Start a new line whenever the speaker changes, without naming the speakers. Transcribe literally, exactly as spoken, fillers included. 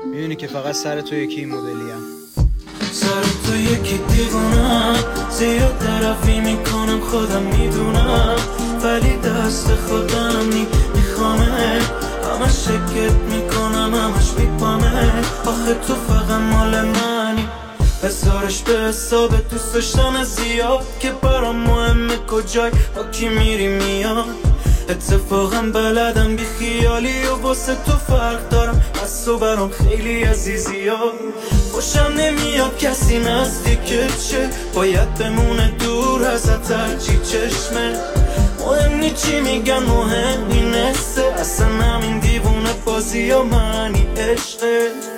میدونی که فقط سر تو یکی این مدلیم.
سر تو یکی دیوونم، زیاد طرفی میکنم خودم میدونم، ولی دست خودم نی میخوامه، همش شکت میکنم همش میپامه. آخه تو فقط مال منی، بذارش به حساب دوست داشتن زیاد که برام مهمه کجای با کی میری میاد. اتفاقا بلدم بی خیالی و واسه تو فرق دارم، از تو برام خیلی عزیزی ها. خوشم نمیاد کسی نزدیکت شه، باید بمونه دور ازت هرچی چشمه. مهم نی چی میگن مهم نی نسته، اصلا همین دیوونه بازی و معنی عشقه.